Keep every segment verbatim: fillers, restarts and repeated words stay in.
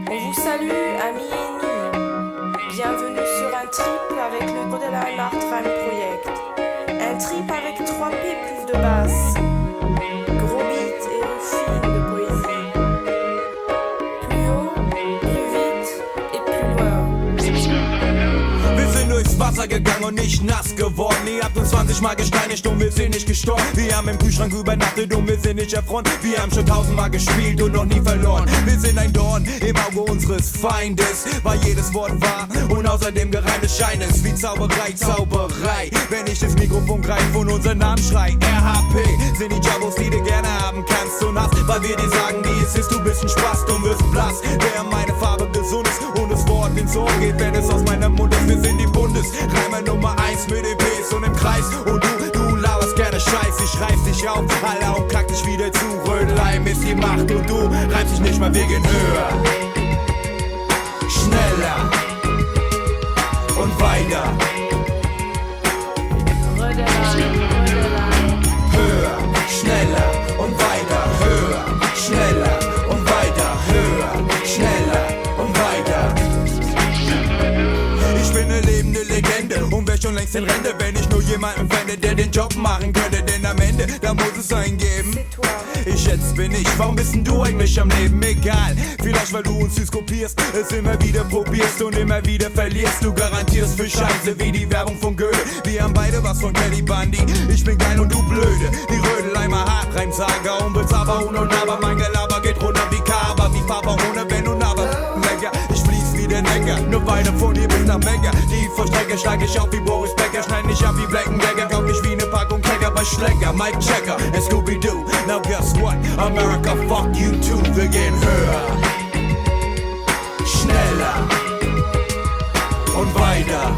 On vous salue, amis et ennemis. Bienvenue sur un trip avec le Borderline Art Rhyme Project. Un trip avec trois P plus de basse. Gros beat et refine de poésie. Plus haut, plus vite et plus loin. Wir sind durchs Wasser gegangen und nicht nass geworden. Ihr habt uns zwanzig Mal gesteinigt und wir sind nicht gestorben. Wir haben im Kühlschrank übernachtet und wir sind nicht erfroren. Wir haben schon tausendmal gespielt und noch nie verloren. Wir sind ein Dorn im Auge unseres Feindes, weil jedes Wort wahr und außerdem gereimtes Schein ist. Wie Zauberei, Zauberei, wenn ich das Mikrofon greife und unseren Namen schrei. R H P sind die Jabos, die du gerne haben kannst und hast, weil wir dir sagen, wie es ist, du bist ein Spaß, du wirst blass. Während meine Farbe gesund ist und das Wort ins Ohr geht, wenn es aus meinem Mund ist. Wir sind die Bundesreimer Nummer eins mit E Ps und im Kreis. Und du, du laberst gerne Scheiß, ich reiß dich auf, Alter, und kack dich wieder zu. Rödelheim ist die Macht und du reibst dich nicht mal, wir gehen höher, schneller und weiter. Höher, schneller und weiter, höher, schneller und weiter, höher, schneller und weiter. Ich bin eine lebende Legende und wär schon längst in Rente, wenn ich nur jemanden fände, der den Job machen könnte. Denn am Ende, da muss es einen geben. Ich jetzt bin ich, warum bist denn du eigentlich am Leben? Egal, vielleicht weil du uns süß kopierst, es immer wieder probierst und immer wieder verlierst. Du garantierst für Scheiße wie die Werbung von Goethe. Wir haben beide was von Kelly Bundy, ich bin geil und du blöde. Die Rödeleimer Hartreimsager, unbezahlbar, unnahbar. Mein Gelaber geht runter wie Kaba, wie Papa ohne Wenn und Aber. Lecker, ich fließ wie der Neckar, nur weiter von hier bis nach Mekka. Die Verstrecke schlag ich auf wie Boris Becker, schneid nicht ab wie Blackendecker, kauf mich wie ne Packung Cracker bei Schlecker. Mike Checker and Scooby-Doo, now guess what? America, fuck you too. Wir gehen höher, schneller und weiter.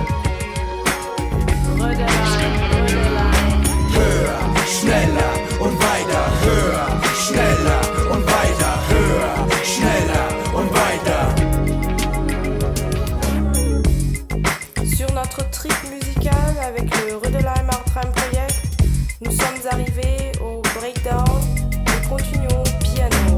Höher, schneller und weiter. Höher, schneller und weiter. Höher, schneller und weiter. Sur notre trip musical avec le Rödelheim Art Rhyme Project, nous sommes arrivés au breakdown et continuons au piano.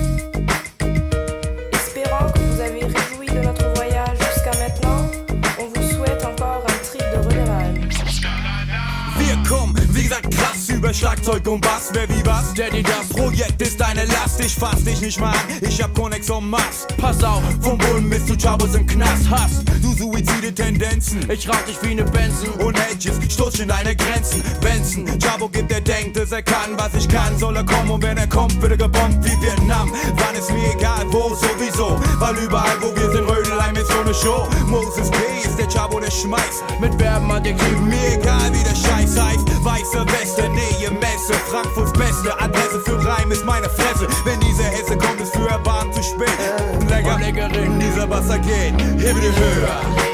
Espérant que vous avez réjoui de notre voyage jusqu'à maintenant, on vous souhaite encore un trip de Rödelheim. Wir kommen, wie gesagt, krass über Schlagzeug und Bass. Wer wie was? Daddy, das Projekt ist deine Last. Ich fass dich nicht mal an, ich hab Connex en masse. Pass auf, vom Bullen bis zu Chabos im Knast. Hast du suizide Tendenzen? Ich rauch dich wie ne Benson. Und Hedges, stoß in deine Grenzen. Benson, Chabo gibt, der denkt, dass er kann. Was ich kann, soll er kommen. Und wenn er kommt, wird er gebombt wie Vietnam. Wann ist mir egal, wo, sowieso. Weil überall, wo wir sind, Rödelheim ist so ne Show. Moses P. ist der Chabo, der schmeißt. Mit Verben Adjektiven, mir egal, wie der Scheiß heißt. Weiße Weste, Nähe, Messe, Frankfurts beste Adresse für Reim ist meine Fresse. Wenn diese Hesse kommt, ist für Erbarmen zu spät. Lecker, Leckerin, dieser Wasser geht, hier bitte höher.